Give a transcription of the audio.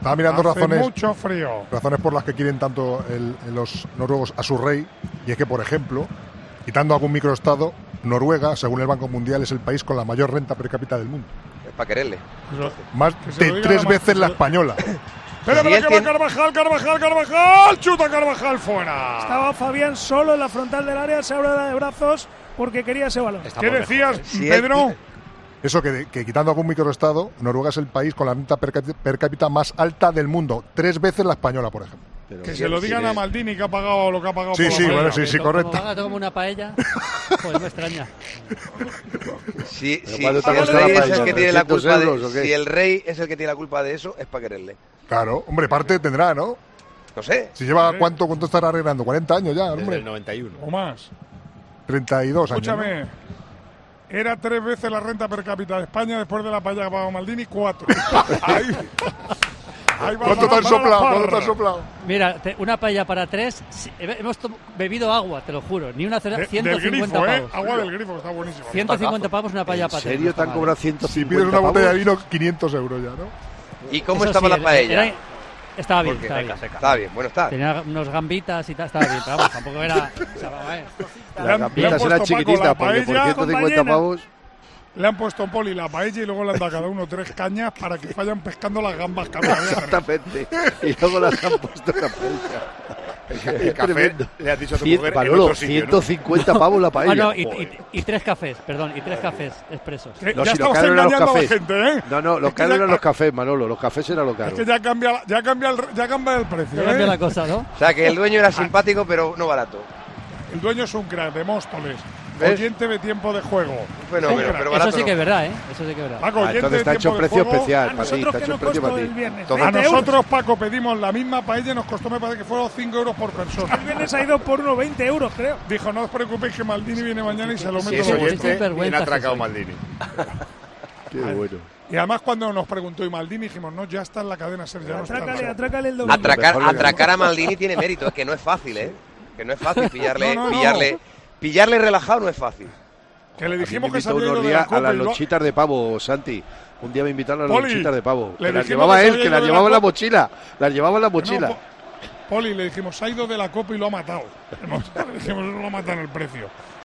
Estaba mirando Hace mucho frío. razones por las que quieren tanto los noruegos a su rey, y es que, por ejemplo, quitando algún microestado, Noruega, según el Banco Mundial, es el país con la mayor renta per cápita del mundo. Es para quererle. Más de 3 veces la española. Pero que va Carvajal, chuta Carvajal fuera. Estaba Fabián solo en la frontal del área, se abre de brazos porque quería ese balón. ¿Qué decías, Pedro? Eso, que quitando algún microestado, Noruega es el país con la renta per cápita más alta del mundo. 3 veces la española, por ejemplo. Pero que se lo digan a Maldini, que ha pagado lo que ha pagado. Sí, por sí, la bueno, sí, correcto. Como haga como una paella, pues me extraña. Si el rey es el que tiene la culpa de eso, es para quererle. Claro, hombre, parte tendrá, ¿no? No sé. Si lleva, ¿cuánto estará arreglando? 40 años ya, hombre. Desde el 91. O más. 32 años. Escúchame. Era 3 veces la renta per cápita de España después de la paella que ha pagado Maldini, 4. ¿Cuánto te han soplado? Mira, una paella para 3. Hemos bebido agua, te lo juro. Ni una cerveza. 150 grifo, pavos. Agua del grifo, está buenísimo. 150 pavos una paella para 3. ¿En serio te han cobrado 150 Si pides una botella de vino, 500 euros ya, ¿no? ¿Y cómo estaba la paella? Estaba bien, estaba bien, bueno, está. Tenía unos gambitas y tal, estaba bien, pero vamos, tampoco era... Las gambitas eran chiquititas, porque por 150 pavos... Le han puesto Poli la paella y luego le han dado cada uno 3 cañas para que vayan pescando las gambas cada vez. Exactamente. Y luego las han puesto en la paella. El café, le has dicho a tu mujer Manolo, en otro sitio, 150 pavos la paella. No, y 3 cafés, perdón, y 3 cafés expresos. No, ya si lo estamos caro eran los engañando a la cafés. gente, ¿eh? No, los caros eran los cafés, Manolo. Los cafés eran los caros. Es que ya cambia el precio. Ya cambia la cosa, ¿no? O sea, que el dueño era simpático, pero no barato. El dueño es un crack de Móstoles. ¿Ves? Oyente de tiempo de juego. Bueno, pero barato eso sí que es verdad, ¿eh? Eso sí que es verdad. Paco, Entonces está hecho precio especial para ti. nosotros Está que hecho nos precio costó para el ti. viernes. A 20 euros. nosotros, Paco, pedimos la misma paella y nos costó, me parece que fueron 5 euros por persona. El viernes ha ido por unos 20 euros, creo. Dijo, no os preocupéis que Maldini viene mañana y se lo Si meto es en los oyente, vergüenza bien que atracado soy. Maldini. Qué bueno. Y además cuando nos preguntó y Maldini dijimos, no, ya está en la cadena SER, ya no está en la SER. Atrácale el domingo. Atracar a Maldini tiene mérito, es que no es fácil, ¿eh? Que no es fácil pillarle, No. pillarle relajado no es fácil. Que le A mí dijimos me que se invitó había ido unos de la días a Copa las y lo... lonchitas de pavo, Santi. Un día me invitaron a las Poli, lonchitas de pavo. le Que las dijimos llevaba que se él, había que ido las de llevaba la en la Copa. mochila. Las llevaba en la mochila. No, Poli, le dijimos, se ha ido de la Copa y lo ha matado. Le dijimos, eso lo matan el precio.